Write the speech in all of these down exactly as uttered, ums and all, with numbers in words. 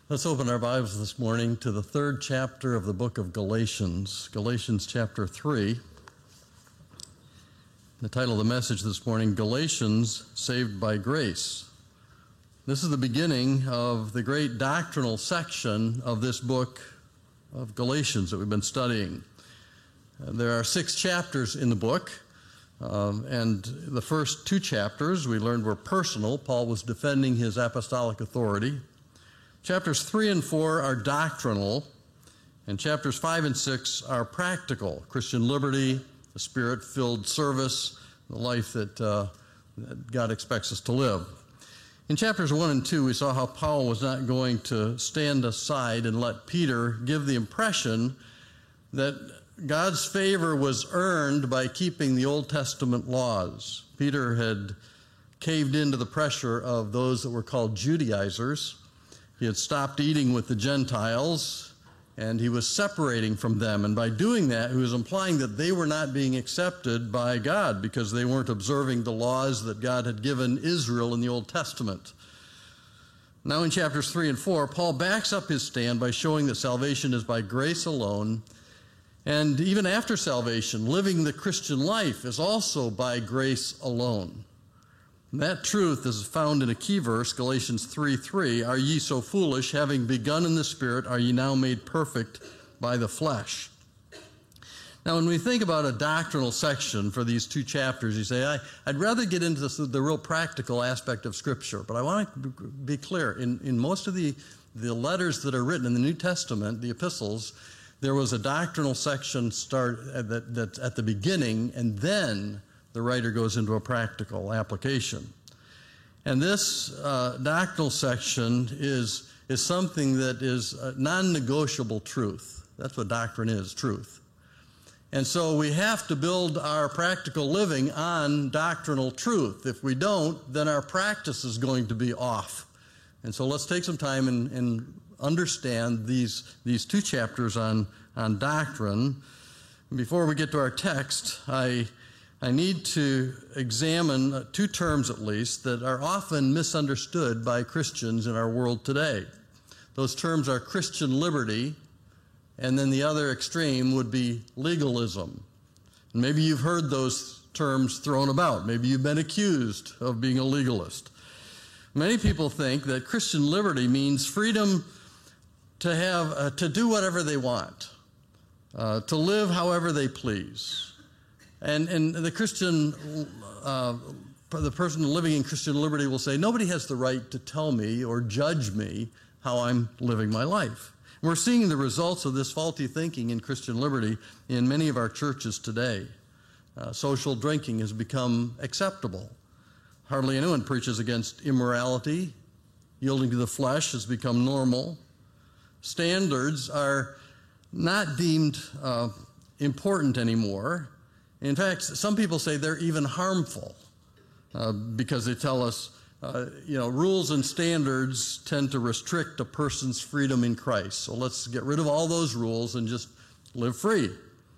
Let's open our Bibles this morning to the third chapter of the book of Galatians, Galatians chapter three. The title of the message this morning, Galatians Saved by Grace. This is the beginning of the great doctrinal section of this book of Galatians that we've been studying. Uh, there are six chapters in the book, um, and the first two chapters we learned were personal. Paul was defending his apostolic authority. Chapters three and four are doctrinal, and chapters five and six are practical. Christian liberty, the Spirit-filled service, the life that, uh, that God expects us to live. In chapters one and two, we saw how Paul was not going to stand aside and let Peter give the impression that God's favor was earned by keeping the Old Testament laws. Peter had caved into the pressure of those that were called Judaizers. He had stopped eating with the Gentiles, and he was separating from them. And by doing that, he was implying that they were not being accepted by God because they weren't observing the laws that God had given Israel in the Old Testament. Now in chapters three and four, Paul backs up his stand by showing that salvation is by grace alone. And even after salvation, living the Christian life is also by grace alone. And that truth is found in a key verse, Galatians three three. Are ye so foolish, having begun in the Spirit, are ye now made perfect by the flesh? Now, when we think about a doctrinal section for these two chapters, you say, I, I'd rather get into this, the real practical aspect of Scripture. But I want to be clear. In, in most of the, the letters that are written in the New Testament, the epistles, there was a doctrinal section start at, that, that at the beginning, and then the writer goes into a practical application. And this uh, doctrinal section is, is something that is a non-negotiable truth. That's what doctrine is, truth. And so we have to build our practical living on doctrinal truth. If we don't, then our practice is going to be off. And so let's take some time and, and understand these, these two chapters on, on doctrine. Before we get to our text, I I need to examine two terms at least that are often misunderstood by Christians in our world today. Those terms are Christian liberty, and then the other extreme would be legalism. And maybe you've heard those terms thrown about. Maybe you've been accused of being a legalist. Many people think that Christian liberty means freedom to have uh, to do whatever they want, uh, to live however they please. And, and the Christian, uh, the person living in Christian liberty will say, nobody has the right to tell me or judge me how I'm living my life. We're seeing the results of this faulty thinking in Christian liberty in many of our churches today. Uh, social drinking has become acceptable. Hardly anyone preaches against immorality. Yielding to the flesh has become normal. Standards are not deemed uh, important anymore. In fact, some people say they're even harmful uh, because they tell us, uh, you know, rules and standards tend to restrict a person's freedom in Christ. So let's get rid of all those rules and just live free.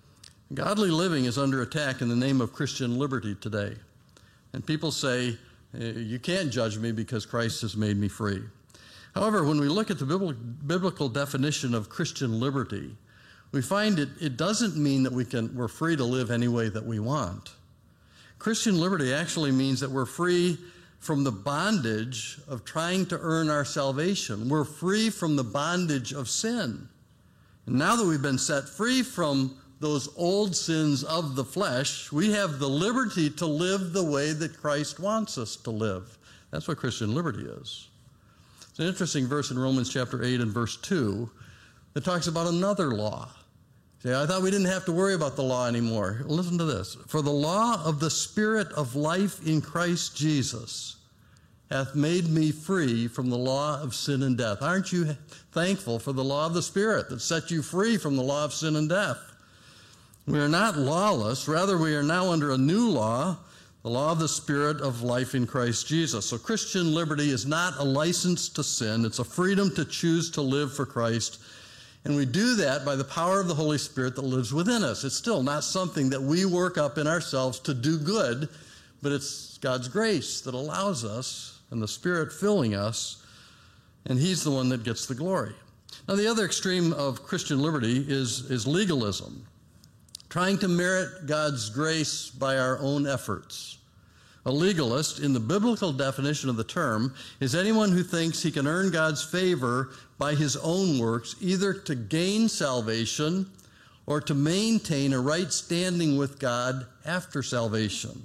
Godly living is under attack in the name of Christian liberty today. And people say, you can't judge me because Christ has made me free. However, when we look at the biblical definition of Christian liberty, we find it, it doesn't mean that we can, we're free to live any way that we want. Christian liberty actually means that we're free from the bondage of trying to earn our salvation. We're free from the bondage of sin. And now that we've been set free from those old sins of the flesh, we have the liberty to live the way that Christ wants us to live. That's what Christian liberty is. It's an interesting verse in Romans chapter eight and verse two that talks about another law. See, I thought we didn't have to worry about the law anymore. Listen to this. For the law of the Spirit of life in Christ Jesus hath made me free from the law of sin and death. Aren't you thankful for the law of the Spirit that set you free from the law of sin and death? We are not lawless. Rather, we are now under a new law, the law of the Spirit of life in Christ Jesus. So Christian liberty is not a license to sin. It's a freedom to choose to live for Christ. And we do that by the power of the Holy Spirit that lives within us. It's still not something that we work up in ourselves to do good, but it's God's grace that allows us and the Spirit filling us and he's the one that gets the glory. Now, the other extreme of Christian liberty is, is legalism, trying to merit God's grace by our own efforts. A legalist, in the biblical definition of the term, is anyone who thinks he can earn God's favor by his own works, either to gain salvation or to maintain a right standing with God after salvation.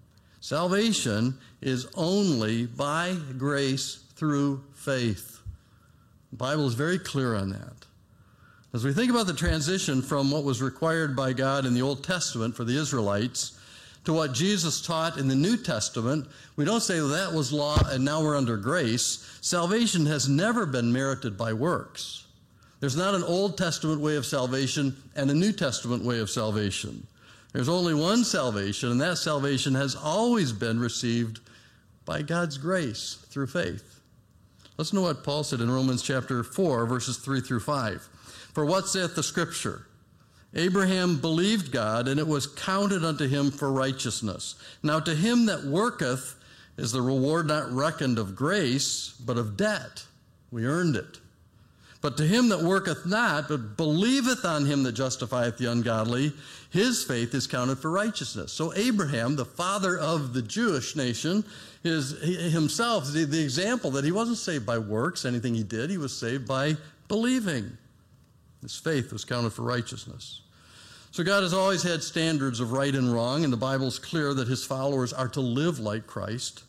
Salvation is only by grace through faith. The Bible is very clear on that. As we think about the transition from what was required by God in the Old Testament for the Israelites to what Jesus taught in the New Testament, we don't say, well, that was law and now we're under grace. Salvation has never been merited by works. There's not an Old Testament way of salvation and a New Testament way of salvation. There's only one salvation, and that salvation has always been received by God's grace through faith. Listen to what Paul said in Romans chapter four, verses three through five. For what saith the Scripture? Abraham believed God, and it was counted unto him for righteousness. Now to him that worketh is the reward not reckoned of grace, but of debt. We earned it. But to him that worketh not, but believeth on him that justifieth the ungodly, his faith is counted for righteousness. So Abraham, the father of the Jewish nation, is himself the, the example that he wasn't saved by works, anything he did. He was saved by believing. His faith was counted for righteousness. So God has always had standards of right and wrong, and the Bible is clear that his followers are to live like Christ.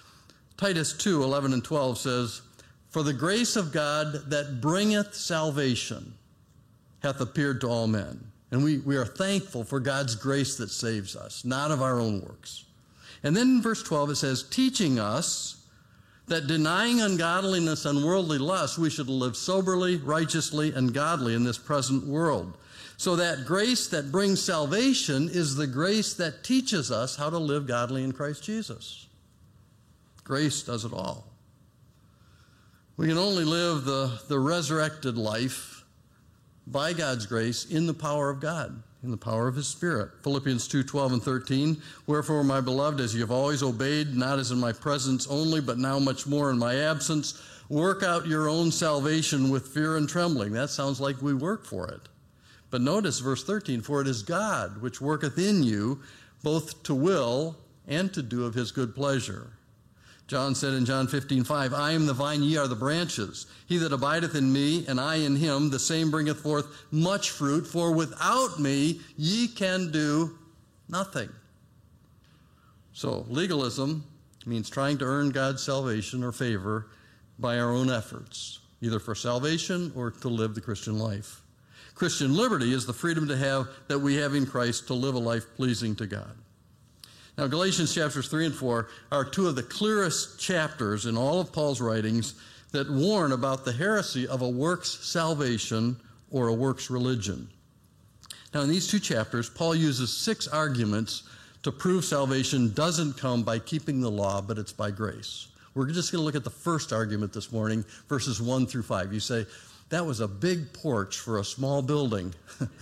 Titus two, eleven and twelve says, For the grace of God that bringeth salvation hath appeared to all men. And we, we are thankful for God's grace that saves us, not of our own works. And then in verse twelve it says, teaching us that denying ungodliness and worldly lust, we should live soberly, righteously, and godly in this present world. So that grace that brings salvation is the grace that teaches us how to live godly in Christ Jesus. Grace does it all. We can only live the, the resurrected life by God's grace in the power of God, in the power of his Spirit. Philippians two, twelve and thirteen, Wherefore, my beloved, as you have always obeyed, not as in my presence only, but now much more in my absence, work out your own salvation with fear and trembling. That sounds like we work for it. But notice verse thirteen, For it is God which worketh in you both to will and to do of his good pleasure. John said in John fifteen, five, I am the vine, ye are the branches. He that abideth in me, and I in him, the same bringeth forth much fruit, for without me ye can do nothing. So legalism means trying to earn God's salvation or favor by our own efforts, either for salvation or to live the Christian life. Christian liberty is the freedom to have that we have in Christ to live a life pleasing to God. Now, Galatians chapters three and four are two of the clearest chapters in all of Paul's writings that warn about the heresy of a works salvation or a works religion. Now, in these two chapters, Paul uses six arguments to prove salvation doesn't come by keeping the law, but it's by grace. We're just going to look at the first argument this morning, verses one through five. You say, that was a big porch for a small building.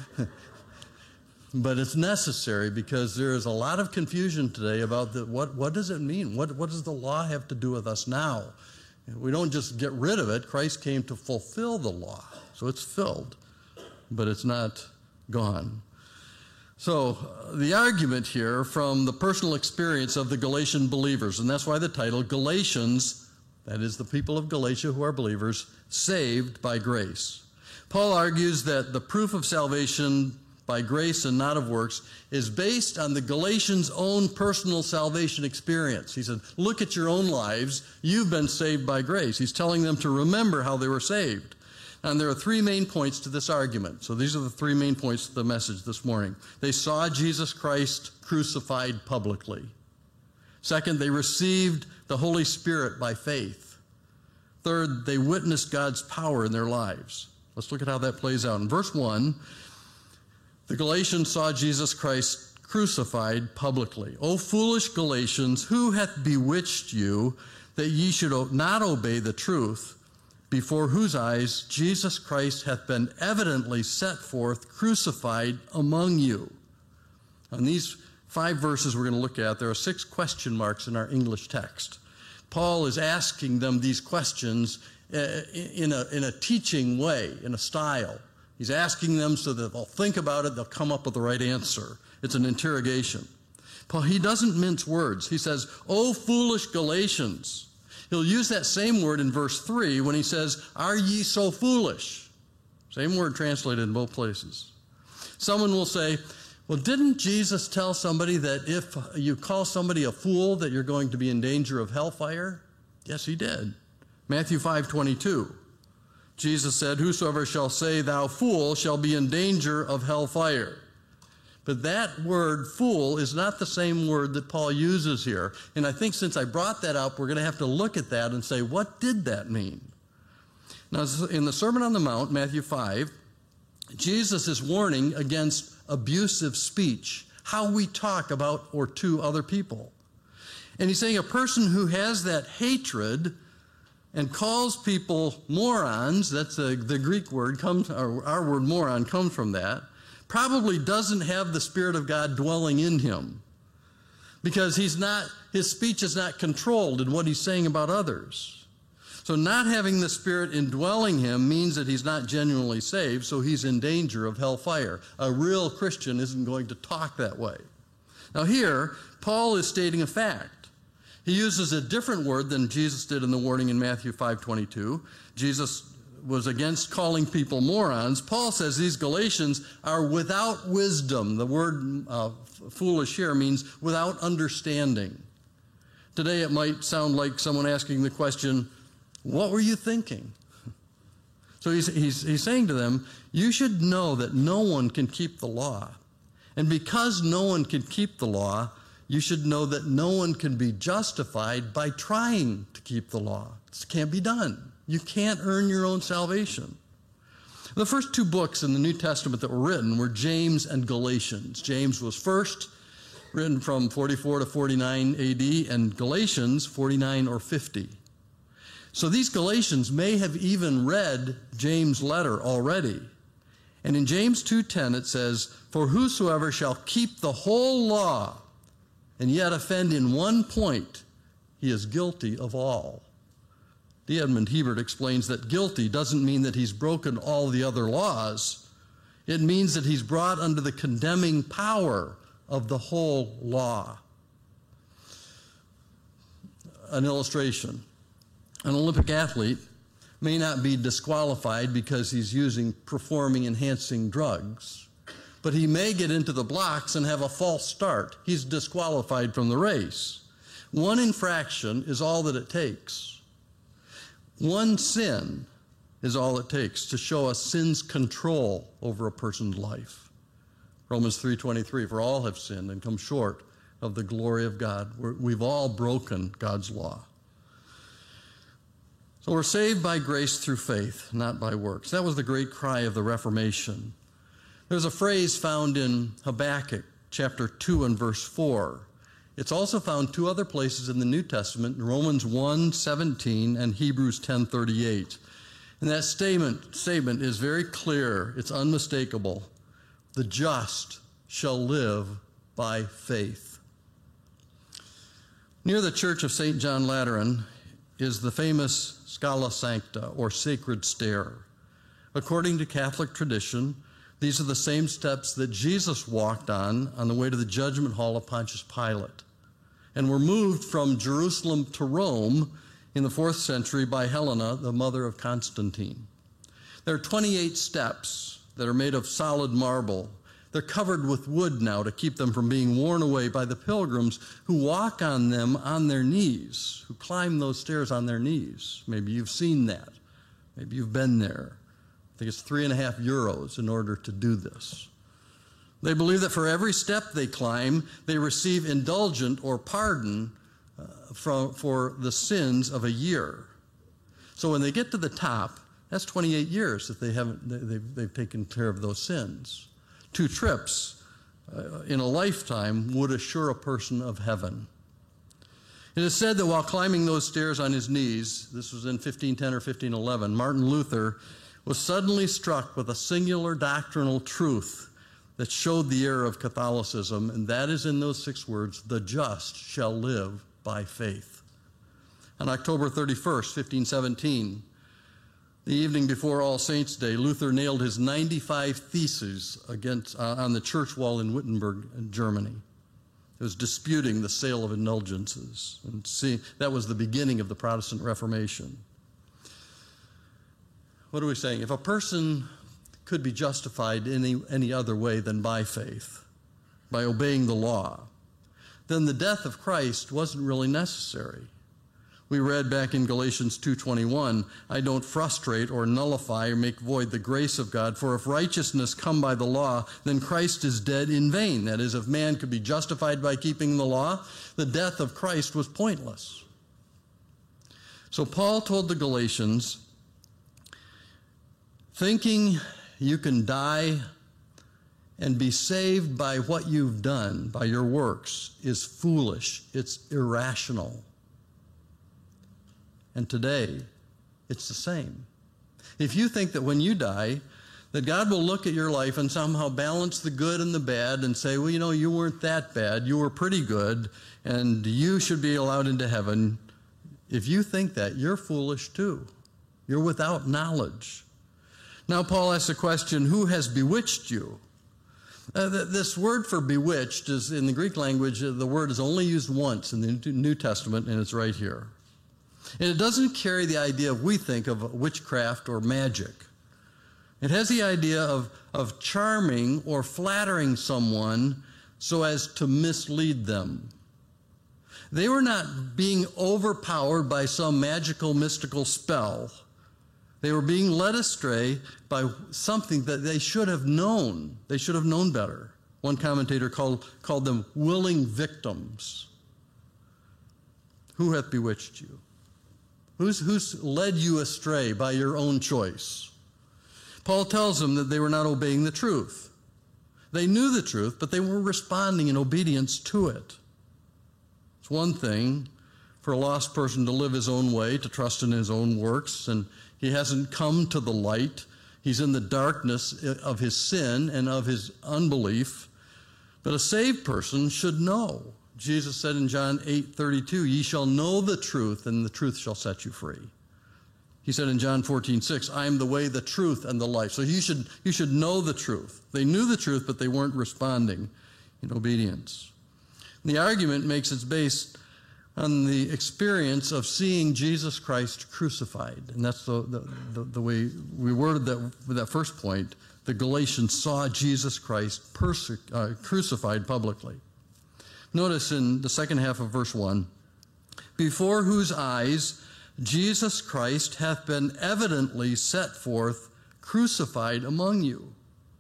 But it's necessary because there is a lot of confusion today about the, what, what does it mean? What, what does the law have to do with us now? We don't just get rid of it. Christ came to fulfill the law. So it's filled, but it's not gone. So uh, the argument here from the personal experience of the Galatian believers, and that's why the title, Galatians, that is the people of Galatia who are believers, saved by grace. Paul argues that the proof of salvation by grace and not of works is based on the Galatians' own personal salvation experience. He said, look at your own lives. You've been saved by grace. He's telling them to remember how they were saved. And there are three main points to this argument. So these are the three main points to the message this morning. They saw Jesus Christ crucified publicly. Second, they received the Holy Spirit by faith. Third, they witnessed God's power in their lives. Let's look at how that plays out. In verse one, the Galatians saw Jesus Christ crucified publicly. O foolish Galatians, who hath bewitched you that ye should not obey the truth, before whose eyes Jesus Christ hath been evidently set forth crucified among you? On these five verses we're going to look at, there are six question marks in our English text. Paul is asking them these questions in a, in a teaching way, in a style. He's asking them so that they'll think about it, they'll come up with the right answer. It's an interrogation. Paul, he doesn't mince words. He says, "O foolish Galatians." He'll use that same word in verse three when he says, "Are ye so foolish?" Same word translated in both places. Someone will say, "Well, didn't Jesus tell somebody that if you call somebody a fool that you're going to be in danger of hellfire?" Yes, he did. Matthew five twenty-two. Jesus said, "Whosoever shall say, thou fool, shall be in danger of hellfire." But that word fool is not the same word that Paul uses here. And I think since I brought that up, we're going to have to look at that and say, what did that mean? Now, in the Sermon on the Mount, Matthew five, Jesus is warning against abusive speech, how we talk about or to other people. And he's saying a person who has that hatred and calls people morons, that's a, the Greek word, comes, or our word moron comes from that, probably doesn't have the Spirit of God dwelling in him, because he's not, his speech is not controlled in what he's saying about others. So not having the Spirit indwelling him means that he's not genuinely saved, so he's in danger of hellfire. A real Christian isn't going to talk that way. Now here, Paul is stating a fact. He uses a different word than Jesus did in the warning in Matthew five twenty-two. Jesus was against calling people morons. Paul says these Galatians are without wisdom. The word uh, foolish here means without understanding. Today it might sound like someone asking the question, "What were you thinking?" So he's, he's, he's saying to them, you should know that no one can keep the law. And because no one can keep the law, you should know that no one can be justified by trying to keep the law. It can't be done. You can't earn your own salvation. The first two books in the New Testament that were written were James and Galatians. James was first, written from forty-four to forty-nine A D, and Galatians forty-nine or fifty. So these Galatians may have even read James' letter already. And in James two ten it says, "For whosoever shall keep the whole law and yet offend in one point, he is guilty of all." D. Edmund Hebert explains that guilty doesn't mean that he's broken all the other laws. It means that he's brought under the condemning power of the whole law. An illustration. An Olympic athlete may not be disqualified because he's using performing enhancing drugs, but he may get into the blocks and have a false start. He's disqualified from the race. One infraction is all that it takes. One sin is all it takes to show us sin's control over a person's life. Romans three twenty-three, "For all have sinned and come short of the glory of God." We're, we've all broken God's law. So we're saved by grace through faith, not by works. That was the great cry of the Reformation. There's a phrase found in Habakkuk chapter two and verse four. It's also found two other places in the New Testament, in Romans one seventeen and Hebrews ten thirty-eight. And that statement, statement is very clear. It's unmistakable. The just shall live by faith. Near the church of Saint John Lateran is the famous Scala Sancta, or sacred stair. According to Catholic tradition, these are the same steps that Jesus walked on on the way to the judgment hall of Pontius Pilate, and were moved from Jerusalem to Rome in the fourth century by Helena, the mother of Constantine. There are twenty-eight steps that are made of solid marble. They're covered with wood now to keep them from being worn away by the pilgrims who walk on them on their knees, who climb those stairs on their knees. Maybe you've seen that. Maybe you've been there. I think it's three and a half euros in order to do this. They believe that for every step they climb, they receive indulgent or pardon uh, from, for the sins of a year. So when they get to the top, that's twenty-eight years that they haven't, they've, they've taken care of those sins. Two trips uh, in a lifetime would assure a person of heaven. It is said that while climbing those stairs on his knees, this was in fifteen ten or fifteen eleven, Martin Luther was suddenly struck with a singular doctrinal truth that showed the error of Catholicism, and that is in those six words, "The just shall live by faith." On October thirty-first, fifteen seventeen, the evening before All Saints' Day, Luther nailed his ninety-five theses against, uh, on the church wall in Wittenberg, Germany. It was disputing the sale of indulgences. And see, that was the beginning of the Protestant Reformation. What are we saying? If a person could be justified any, any other way than by faith, by obeying the law, then the death of Christ wasn't really necessary. We read back in Galatians two twenty-one, I don't frustrate or nullify or make void the grace of God, for if righteousness come by the law, then Christ is dead in vain. That is, if man could be justified by keeping the law, the death of Christ was pointless. So Paul told the Galatians, thinking you can die and be saved by what you've done, by your works, is foolish. It's irrational. And today, it's the same. If you think that when you die, that God will look at your life and somehow balance the good and the bad and say, well, you know, you weren't that bad, you were pretty good, and you should be allowed into heaven. If you think that, you're foolish too. You're without knowledge. Now, Paul asks the question, who has bewitched you? Uh, th this word for bewitched is, in the Greek language, uh, the word is only used once in the New Testament, and it's right here. And it doesn't carry the idea of, we think, of witchcraft or magic. It has the idea of, of charming or flattering someone so as to mislead them. They were not being overpowered by some magical, mystical spell. They were being led astray by something that they should have known. They should have known better. One commentator called, called them willing victims. Who hath bewitched you? Who's, who's led you astray by your own choice? Paul tells them that they were not obeying the truth. They knew the truth, but they weren't responding in obedience to it. It's one thing for a lost person to live his own way, to trust in his own works, and he hasn't come to the light. He's in the darkness of his sin and of his unbelief. But a saved person should know. Jesus said in John eight thirty-two, ye shall know the truth, and the truth shall set you free. He said in John fourteen six, I am the way, the truth, and the life. So you should, you should know the truth. They knew the truth, but they weren't responding in obedience. And the argument makes its base on the experience of seeing Jesus Christ crucified. And that's the, the, the, the way we worded that with that first point. The Galatians saw Jesus Christ perse- uh, crucified publicly. Notice in the second half of verse one, before whose eyes Jesus Christ hath been evidently set forth, crucified among you.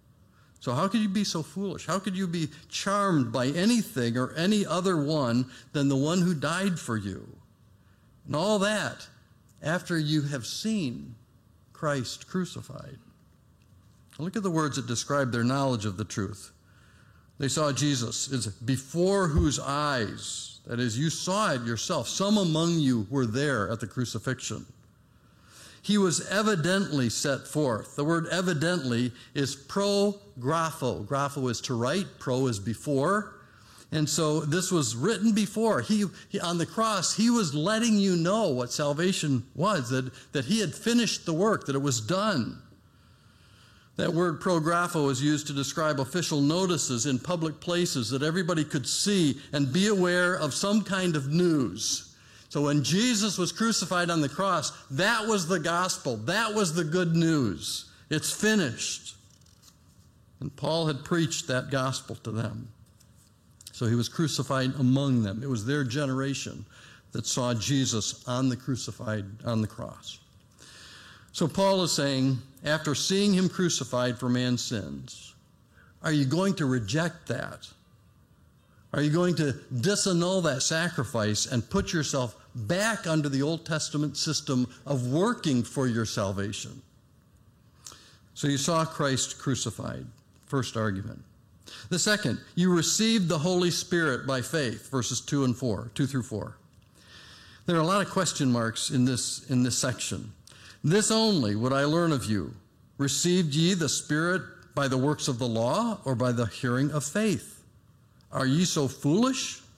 So how could you be so foolish? How could you be charmed by anything or any other one than the one who died for you? And all that after you have seen Christ crucified. Look at the words that describe their knowledge of the truth. They saw Jesus, is before whose eyes, that is, you saw it yourself. Some among you were there at the crucifixion. He was evidently set forth. The word evidently is pro grapho. Grapho is to write, pro is before. And so this was written before. He, he on the cross, he was letting you know what salvation was, that, that he had finished the work, that it was done. That word prographo is used to describe official notices in public places that everybody could see and be aware of some kind of news. So when Jesus was crucified on the cross, that was the gospel. That was the good news. It's finished. And Paul had preached that gospel to them. So he was crucified among them. It was their generation that saw Jesus on the crucified, on the cross. So Paul is saying, after seeing him crucified for man's sins, are you going to reject that? Are you going to disannul that sacrifice and put yourself back under the Old Testament system of working for your salvation? So you saw Christ crucified, first argument. The second, you received the Holy Spirit by faith, verses two and four, two through four. There are a lot of question marks in this, in this section. This only would I learn of you. Received ye the Spirit by the works of the law or by the hearing of faith? Are ye so foolish?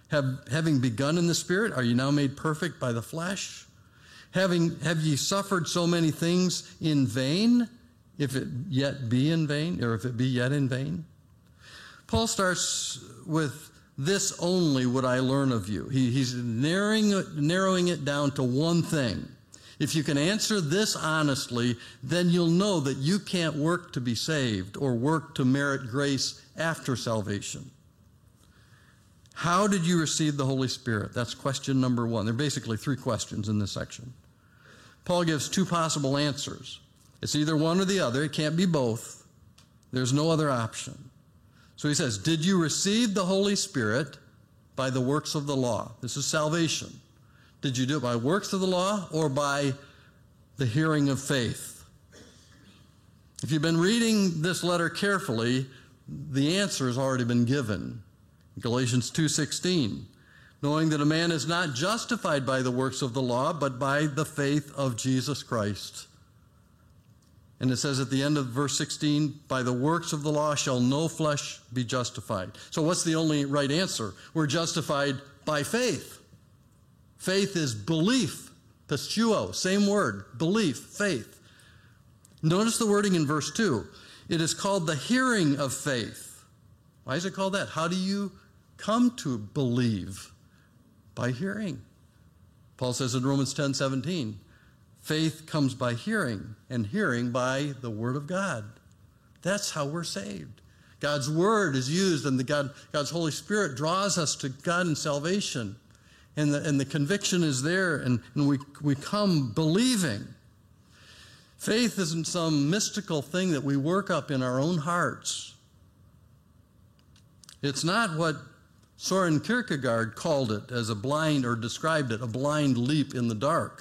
Have, having begun in the Spirit, are you now made perfect by the flesh? Having, have ye suffered so many things in vain, if it yet be in vain, or if it be yet in vain? Paul starts with, this only would I learn of you. He, he's narrowing, narrowing it down to one thing. If you can answer this honestly, then you'll know that you can't work to be saved or work to merit grace after salvation. How did you receive the Holy Spirit? That's question number one. There are basically three questions in this section. Paul gives two possible answers. It's either one or the other. It can't be both. There's no other option. So he says, did you receive the Holy Spirit by the works of the law? This is salvation. Did you do it by works of the law or by the hearing of faith? If you've been reading this letter carefully, the answer has already been given. Galatians two sixteen, knowing that a man is not justified by the works of the law, but by the faith of Jesus Christ. And it says at the end of verse sixteen, by the works of the law shall no flesh be justified. So what's the only right answer? We're justified by faith. Faith is belief, pistuo, same word, belief, faith. Notice the wording in verse two. It is called the hearing of faith. Why is it called that? How do you come to believe? By hearing. Paul says in Romans ten seventeen, faith comes by hearing, and hearing by the Word of God. That's how we're saved. God's Word is used, and the God, God's Holy Spirit draws us to God in salvation. And the, and the conviction is there, and, and we, we come believing. Faith isn't some mystical thing that we work up in our own hearts. It's not what Soren Kierkegaard called it as a blind, or described it, a blind leap in the dark.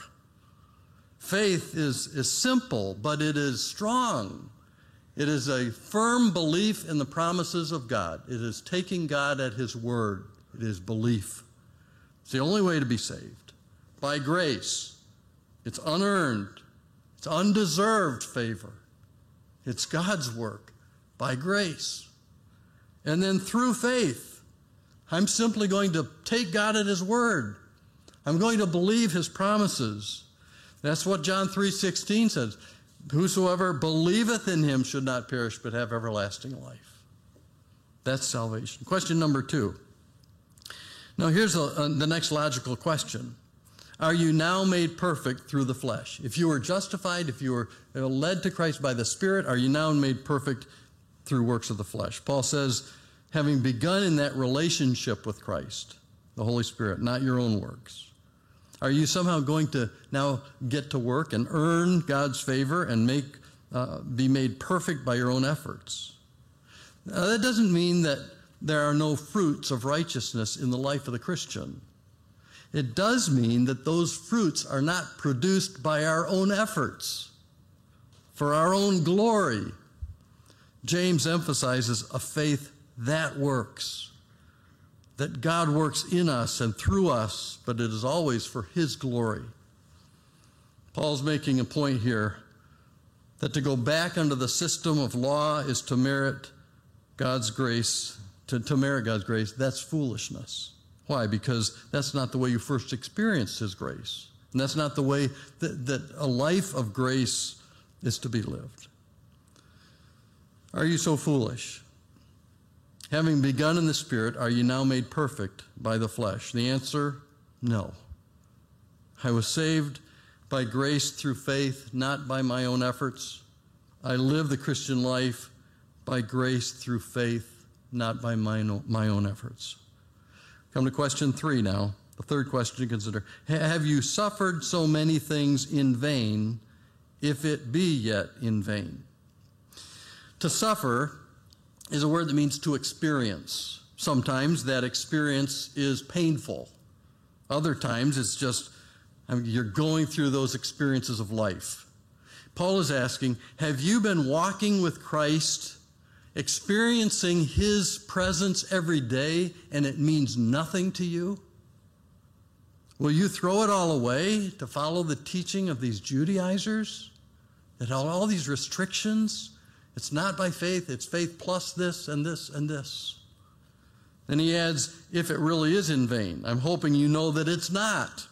Faith is, is simple, but it is strong. It is a firm belief in the promises of God. It is taking God at His word. It is belief. It's the only way to be saved. By grace. It's unearned. It's undeserved favor. It's God's work. By grace. And then through faith, I'm simply going to take God at His word. I'm going to believe His promises. That's what John three sixteen says. Whosoever believeth in Him should not perish but have everlasting life. That's salvation. Question number two. Now here's a, a, the next logical question. Are you now made perfect through the flesh? If you were justified, if you were led to Christ by the Spirit, are you now made perfect through works of the flesh? Paul says, having begun in that relationship with Christ, the Holy Spirit, not your own works. Are you somehow going to now get to work and earn God's favor and make uh, be made perfect by your own efforts? Now, that doesn't mean that there are no fruits of righteousness in the life of the Christian. It does mean that those fruits are not produced by our own efforts, for our own glory. James emphasizes a faith that works, that God works in us and through us, but it is always for His glory. Paul's making a point here that to go back under the system of law is to merit God's grace, to, to merit God's grace. That's foolishness. Why? Because that's not the way you first experienced His grace. And that's not the way that, that a life of grace is to be lived. Are you so foolish? Having begun in the Spirit, are you now made perfect by the flesh? The answer, no. I was saved by grace through faith, not by my own efforts. I live the Christian life by grace through faith, not by my own, my own efforts. Come to question three now, the third question to consider. Have you suffered so many things in vain, if it be yet in vain? To suffer is a word that means to experience. Sometimes that experience is painful. Other times it's just, I mean, you're going through those experiences of life. Paul is asking, have you been walking with Christ, experiencing His presence every day, and it means nothing to you? Will you throw it all away to follow the teaching of these Judaizers? That all, all these restrictions, it's not by faith, it's faith plus this and this and this. And he adds, if it really is in vain. I'm hoping you know that it's not.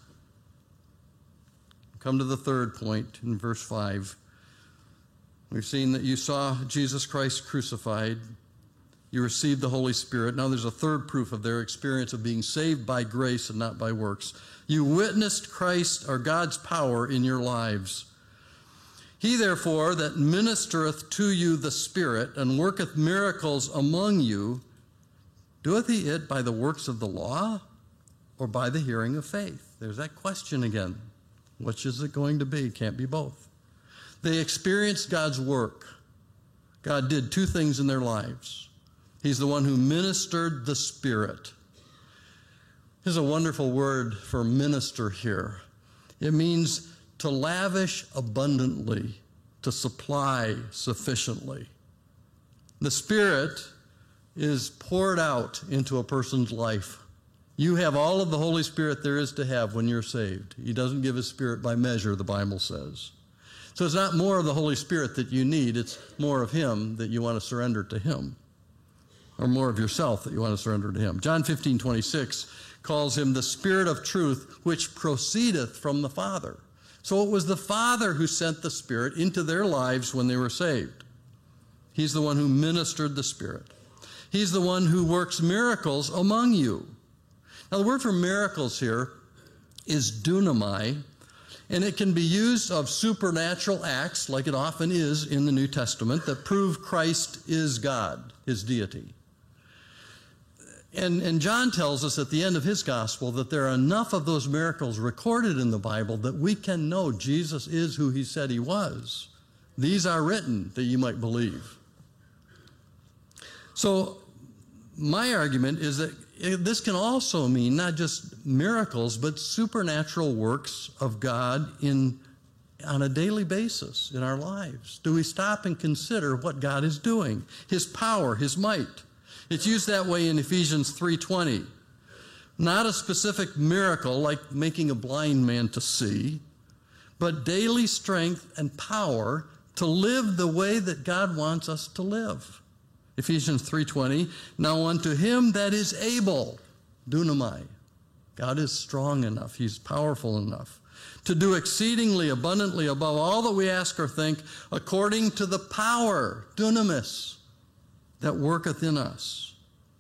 Come to the third point in verse five. We've seen that you saw Jesus Christ crucified. You received the Holy Spirit. Now there's a third proof of their experience of being saved by grace and not by works. You witnessed Christ or God's power in your lives. He therefore that ministereth to you the Spirit and worketh miracles among you, doeth he it by the works of the law or by the hearing of faith? There's that question again. Which is it going to be? Can't be both. They experienced God's work. God did two things in their lives. He's the one who ministered the Spirit. There's a wonderful word for minister here. It means to lavish abundantly, to supply sufficiently. The Spirit is poured out into a person's life. You have all of the Holy Spirit there is to have when you're saved. He doesn't give his Spirit by measure, the Bible says. So it's not more of the Holy Spirit that you need, it's more of him that you want to surrender to him. Or more of yourself that you want to surrender to him. John fifteen twenty-six calls him the Spirit of truth, which proceedeth from the Father. So it was the Father who sent the Spirit into their lives when they were saved. He's the one who ministered the Spirit. He's the one who works miracles among you. Now, the word for miracles here is dunamai, and it can be used of supernatural acts, like it often is in the New Testament, that prove Christ is God, his deity. And, and John tells us at the end of his gospel that there are enough of those miracles recorded in the Bible that we can know Jesus is who he said he was. These are written that you might believe. So my argument is that this can also mean not just miracles, but supernatural works of God in, on a daily basis in our lives. Do we stop and consider what God is doing? His power, his might. It's used that way in Ephesians three twenty. Not a specific miracle like making a blind man to see, but daily strength and power to live the way that God wants us to live. Ephesians three twenty, now unto him that is able, dunamai. God is strong enough, he's powerful enough, to do exceedingly abundantly above all that we ask or think, according to the power, dunamis, that worketh in us.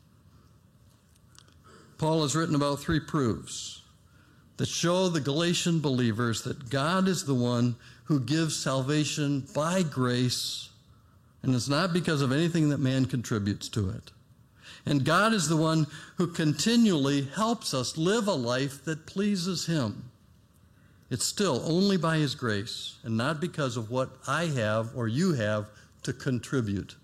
Paul has written about three proofs that show the Galatian believers that God is the one who gives salvation by grace, and it's not because of anything that man contributes to it. And God is the one who continually helps us live a life that pleases him. It's still only by his grace and not because of what I have or you have to contribute.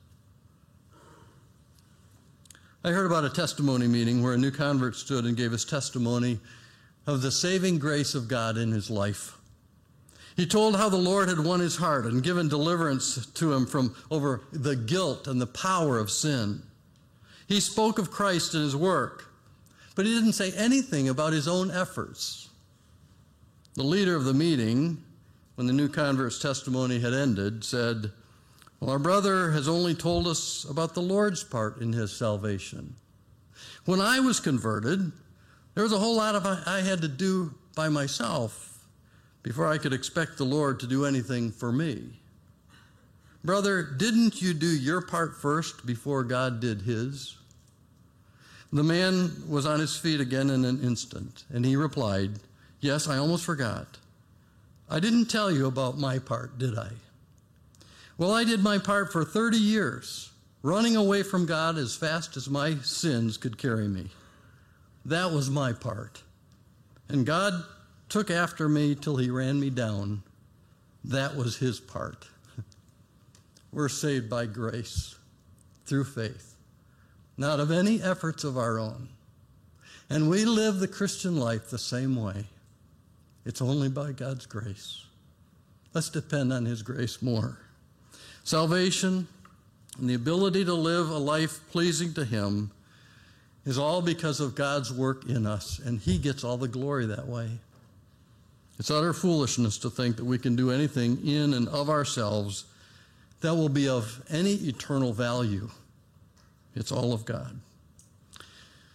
I heard about a testimony meeting where a new convert stood and gave his testimony of the saving grace of God in his life. He told how the Lord had won his heart and given deliverance to him from over the guilt and the power of sin. He spoke of Christ and his work, but he didn't say anything about his own efforts. The leader of the meeting, when the new convert's testimony had ended, said, well, our brother has only told us about the Lord's part in his salvation. When I was converted, there was a whole lot of I had to do by myself before I could expect the Lord to do anything for me. Brother, didn't you do your part first before God did his? The man was on his feet again in an instant, and he replied, yes, I almost forgot. I didn't tell you about my part, did I? Well, I did my part for thirty years, running away from God as fast as my sins could carry me. That was my part. And God took after me till he ran me down. That was his part. We're saved by grace, through faith, not of any efforts of our own. And we live the Christian life the same way. It's only by God's grace. Let's depend on his grace more. Salvation and the ability to live a life pleasing to him is all because of God's work in us, and he gets all the glory that way. It's utter foolishness to think that we can do anything in and of ourselves that will be of any eternal value. It's all of God.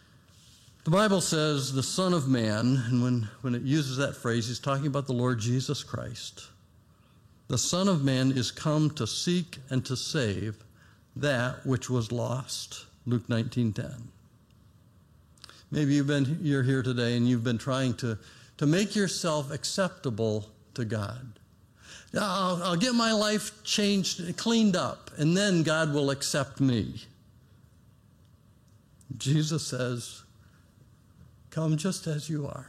The Bible says the Son of Man, and when, when it uses that phrase, he's talking about the Lord Jesus Christ. The Son of Man is come to seek and to save that which was lost. Luke nineteen ten. Maybe you've been, you're here today and you've been trying to, to make yourself acceptable to God. I'll, I'll get my life changed, cleaned up, and then God will accept me. Jesus says, come just as you are.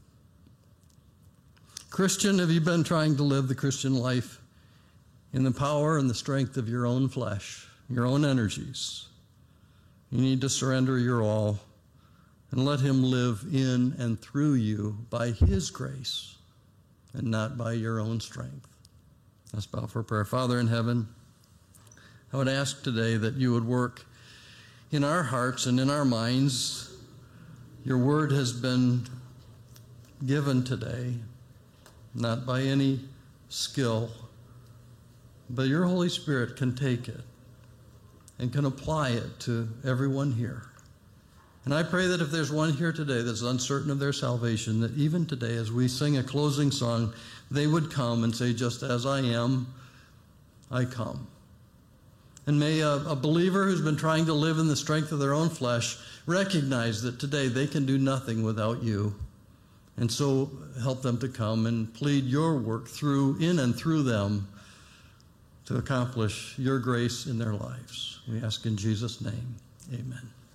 Christian, have you been trying to live the Christian life in the power and the strength of your own flesh, your own energies? You need to surrender your all and let him live in and through you by his grace and not by your own strength. Let's bow for prayer. Father in heaven, I would ask today that you would work in our hearts and in our minds. Your word has been given today, not by any skill, but your Holy Spirit can take it and can apply it to everyone here. And I pray that if there's one here today that's uncertain of their salvation, that even today as we sing a closing song, they would come and say, just as I am, I come. And may a, a believer who's been trying to live in the strength of their own flesh recognize that today they can do nothing without you. And so help them to come and plead your work through, in and through them to accomplish your grace in their lives. We ask in Jesus' name, amen.